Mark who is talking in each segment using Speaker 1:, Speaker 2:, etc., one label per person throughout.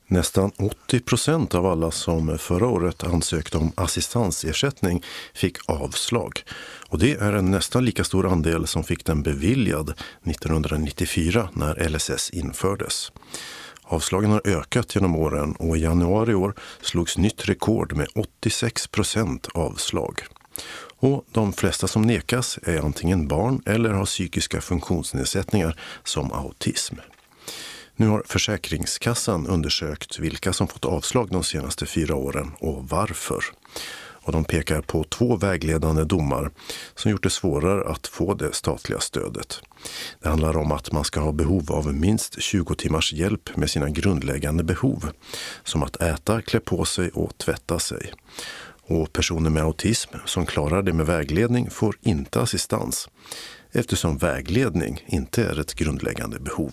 Speaker 1: Nästan 80% av alla som förra året ansökte om assistansersättning fick avslag. Och det är en nästan lika stor andel som fick den beviljad 1994 när LSS infördes. Avslagen har ökat genom åren och i januari i år slogs nytt rekord med 86% avslag. Och de flesta som nekas är antingen barn eller har psykiska funktionsnedsättningar som autism. Nu har Försäkringskassan undersökt vilka som fått avslag de senaste 4 åren och varför. Och de pekar på 2 vägledande domar som gjort det svårare att få det statliga stödet. Det handlar om att man ska ha behov av minst 20 timmars hjälp med sina grundläggande behov, som att äta, klä på sig och tvätta sig. Och personer med autism som klarar det med vägledning får inte assistans, eftersom vägledning inte är ett grundläggande behov.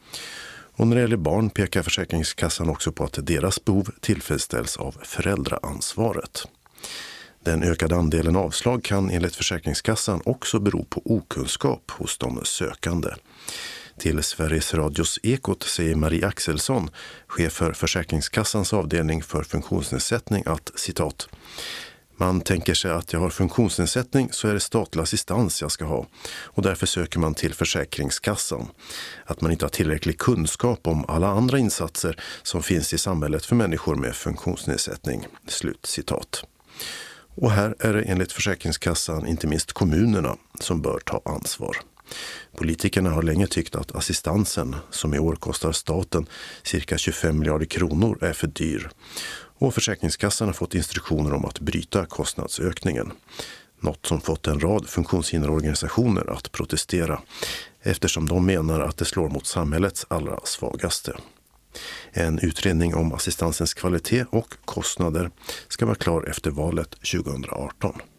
Speaker 1: Och när det gäller barn pekar Försäkringskassan också på att deras behov tillfredsställs av föräldraansvaret. Den ökade andelen avslag kan enligt Försäkringskassan också bero på okunskap hos de sökande. Till Sveriges Radios Ekot säger Marie Axelsson, chef för Försäkringskassans avdelning för funktionsnedsättning, att citat: "Man tänker sig att jag har funktionsnedsättning så är det statlig assistans jag ska ha och därför söker man till Försäkringskassan. Att man inte har tillräcklig kunskap om alla andra insatser som finns i samhället för människor med funktionsnedsättning." Slut citat. Och här är det enligt Försäkringskassan inte minst kommunerna som bör ta ansvar. Politikerna har länge tyckt att assistansen, som i år kostar staten cirka 25 miljarder kronor, är för dyr. Och Försäkringskassan har fått instruktioner om att bryta kostnadsökningen. Något som fått en rad funktionshinderorganisationer att protestera, eftersom de menar att det slår mot samhällets allra svagaste. En utredning om assistansens kvalitet och kostnader ska vara klar efter valet 2018.